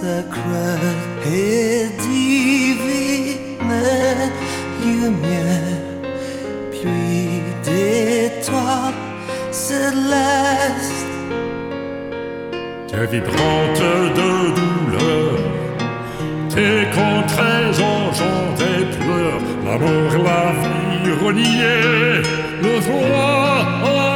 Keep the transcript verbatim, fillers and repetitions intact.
sacrée et divine lumière, pluie d'étoiles célestes, tes vibrantes de douleur, tes contrées engendrent des pleurs, l'amour, la vie reniée, le droit